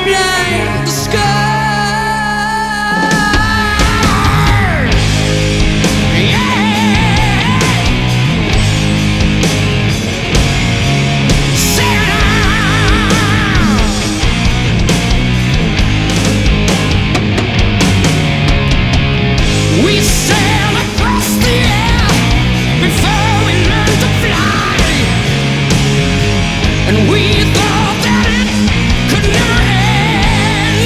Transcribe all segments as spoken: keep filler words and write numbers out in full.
blind the sky. We sail across the air before we learn to fly, and we thought that it could never end.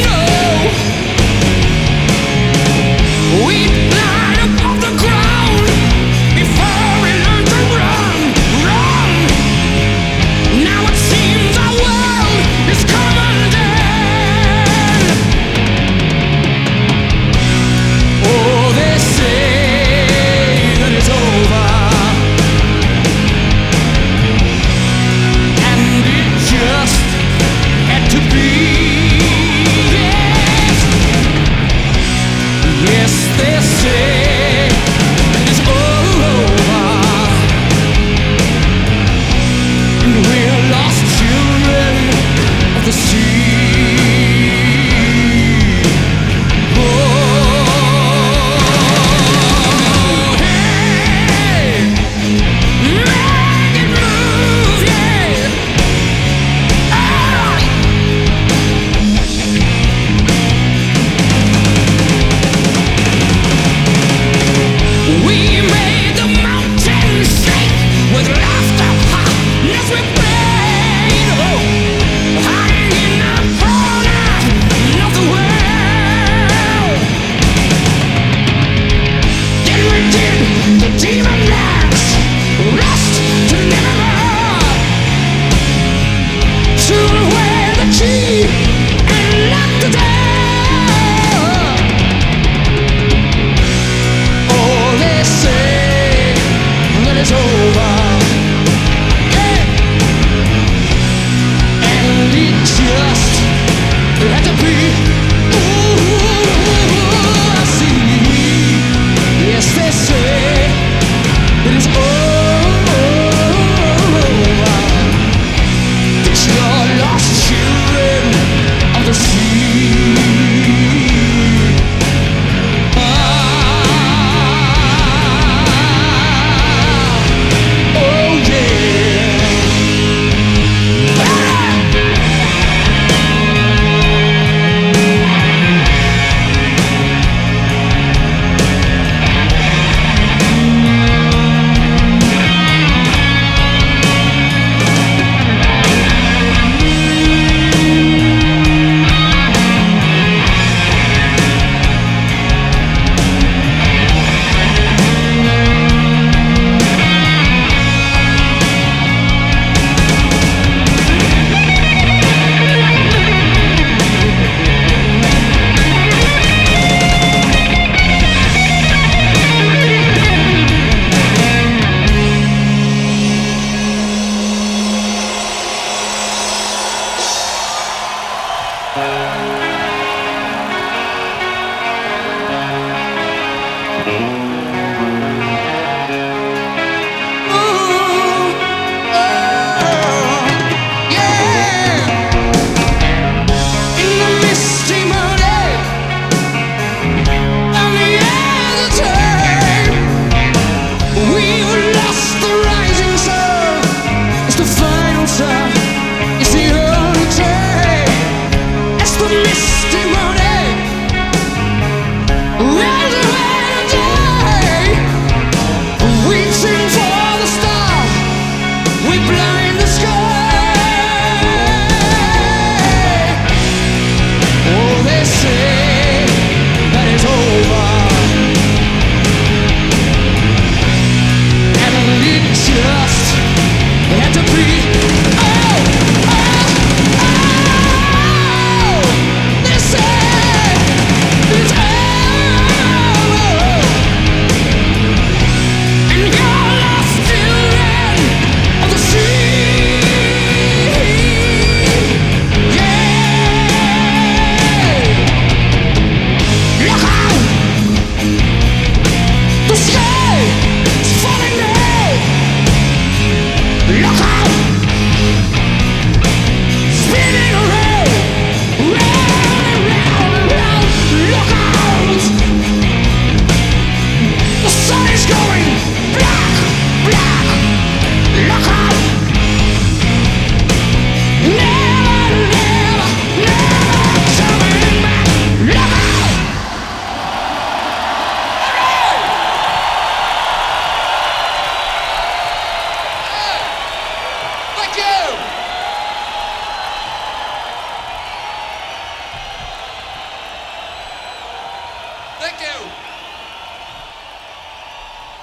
No, we fly above the ground before we learn to run, run. Now it seems our world is coming down. Oh, they say that it's over, and it just had to be. Yes, yes, they say that it's all over, and we're lost children of the sea. Oh, hey, make it move, yeah. Ah.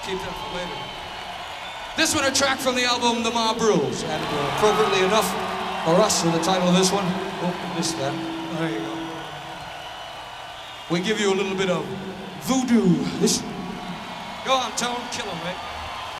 Keep that for later. This one, a track from the album The Mob Rules. And uh, appropriately enough for us, for the title of this one. Oh, missed that. There you go. We give you a little bit of voodoo. This. Go on, Tone. Kill him, mate.